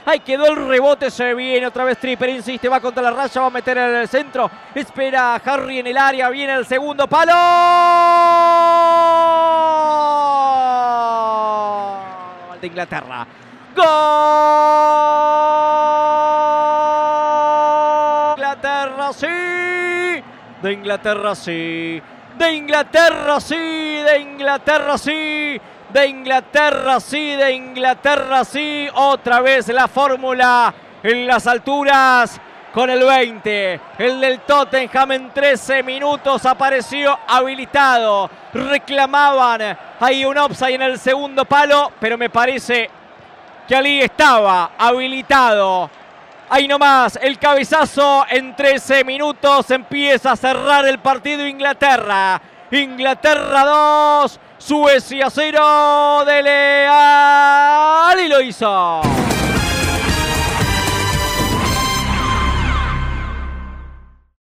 Ahí quedó el rebote, se viene otra vez Tripper, insiste, va contra la raya, va a meter en el centro. Espera Harry en el área, viene el segundo palo. De Inglaterra. ¡Gol! Inglaterra sí. De Inglaterra sí. De Inglaterra sí. De Inglaterra sí. De Inglaterra sí. De Inglaterra sí. Otra vez la fórmula en las alturas. Con el 20, el del Tottenham en 13 minutos apareció habilitado. Reclamaban ahí un offside en el segundo palo, pero me parece que allí estaba habilitado. Ahí nomás, el cabezazo en 13 minutos empieza a cerrar el partido Inglaterra. Inglaterra 2, Suecia 0 de Leal y lo hizo.